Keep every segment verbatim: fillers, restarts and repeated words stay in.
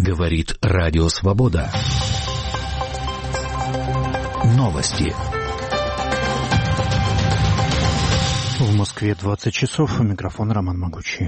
Говорит Радио Свобода. Новости. В Москве двадцать часов. Микрофон Роман Могучий.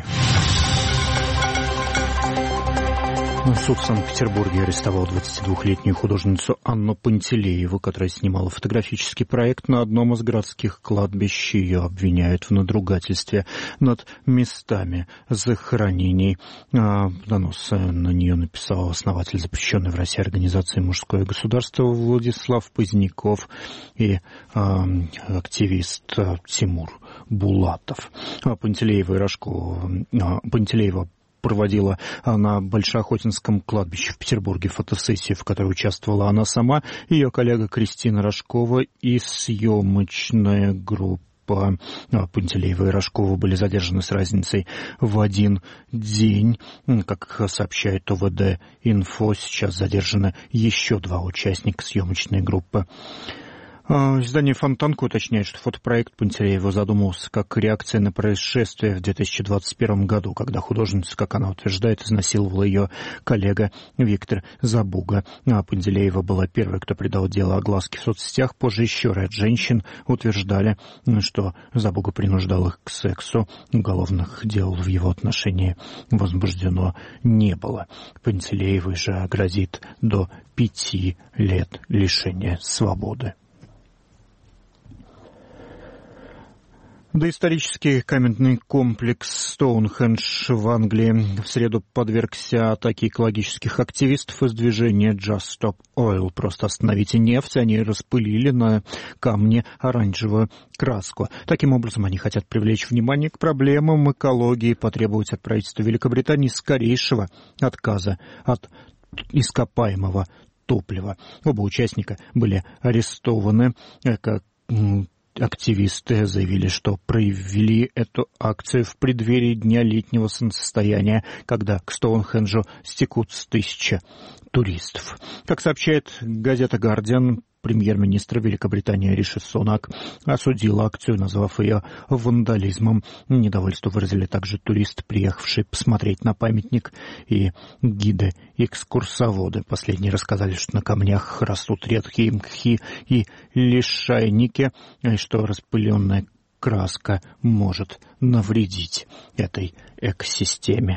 Суд в Санкт-Петербурге арестовал двадцатидвухлетнюю художницу Анну Пантелееву, которая снимала фотографический проект на одном из городских кладбищ. Ее обвиняют в надругательстве над местами захоронений. Донос на нее написал основатель запрещенной в России организации «Мужское государство» Владислав Поздняков и а, активист Тимур Булатов. Пантелеева и Рожкова, Пантелеева проводила на Большеохотинском кладбище в Петербурге фотосессию, в которой участвовала она сама, ее коллега Кристина Рожкова и съемочная группа. Пантелеева и Рожкова были задержаны с разницей в один день. Как сообщает ОВД «Инфо», сейчас задержаны еще два участника съемочной группы. Издание «Фонтанка» уточняет, что фотопроект Пантелеева задумывался как реакция на происшествие в две тысячи двадцать первом году, когда художница, как она утверждает, изнасиловала ее коллега Виктор Забуга. А Пантелеева была первой, кто придал дело огласке в соцсетях. Позже еще ряд женщин утверждали, что Забуга принуждал их к сексу. Уголовных дел в его отношении возбуждено не было. Пантелеевой же грозит до пяти лет лишения свободы. Доисторический каменный комплекс Стоунхендж в Англии в среду подвергся атаке экологических активистов из движения Just Stop Oil. Просто остановите нефть. Они распылили на камне оранжевую краску. Таким образом, они хотят привлечь внимание к проблемам экологии и потребовать от правительства Великобритании скорейшего отказа от ископаемого топлива. Оба участника были арестованы как активисты заявили, что провели эту акцию в преддверии Дня летнего солнцестояния, когда к Стоунхенджу стекутся тысячи туристов. Как сообщает газета «Гардиан», премьер-министр Великобритании Риши Сунак осудил акцию, назвав ее вандализмом. Недовольство выразили также туристы, приехавшие посмотреть на памятник, и гиды-экскурсоводы. Последние рассказали, что на камнях растут редкие мхи и лишайники, и что распыленная краска может навредить этой экосистеме.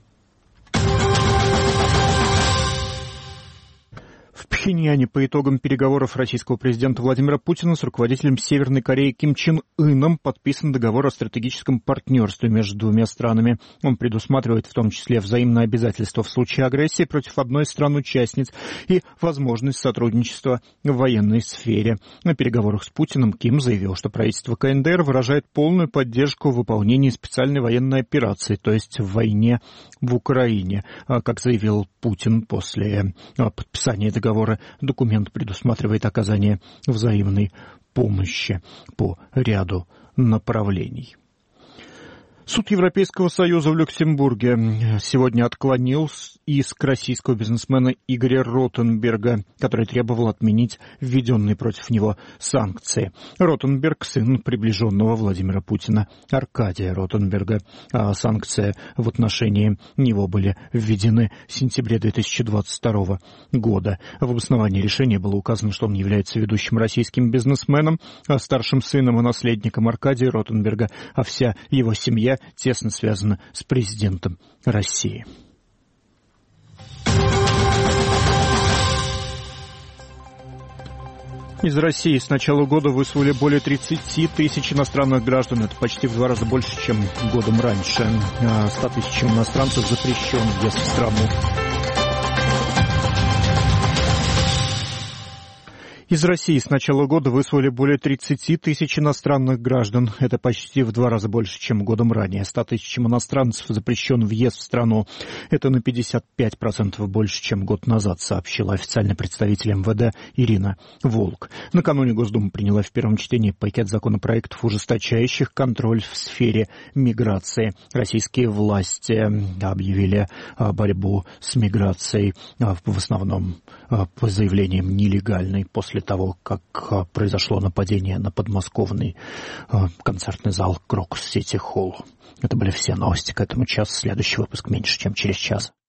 В Пхеньяне по итогам переговоров российского президента Владимира Путина с руководителем Северной Кореи Ким Чен Ыном подписан договор о стратегическом партнерстве между двумя странами. Он предусматривает в том числе взаимные обязательства в случае агрессии против одной из стран-участниц и возможность сотрудничества в военной сфере. На переговорах с Путиным Ким заявил, что правительство КНДР выражает полную поддержку в выполнении специальной военной операции, то есть в войне в Украине. Как заявил Путин после подписания договора, документ предусматривает оказание взаимной помощи по ряду направлений. Суд Европейского Союза в Люксембурге сегодня отклонил иск российского бизнесмена Игоря Ротенберга, который требовал отменить введенные против него санкции. Ротенберг — сын приближенного Владимира Путина Аркадия Ротенберга. А санкции в отношении него были введены в сентябре две тысячи двадцать второго года. В обосновании решения было указано, что он является ведущим российским бизнесменом, старшим сыном и наследником Аркадия Ротенберга, а вся его семья тесно связана с президентом России. Из России с начала года выслали более тридцати тысяч иностранных граждан. Это почти в два раза больше, чем годом раньше. ста тысячам иностранцев запрещен въезд в страну. Из России с начала года выслали более тридцати тысяч иностранных граждан. Это почти в два раза больше, чем годом ранее. ста тысячам иностранцев запрещен въезд в страну. Это на пятьдесят пять процентов больше, чем год назад, сообщила официальный представитель эм вэ дэ Ирина Волк. Накануне Госдума приняла в первом чтении пакет законопроектов, ужесточающих контроль в сфере миграции. Российские власти объявили борьбу с миграцией в основном по заявлениям нелегальной после того, как произошло нападение на подмосковный концертный зал Крокус Сити Холл. Это были все новости к этому часу. Следующий выпуск меньше, чем через час.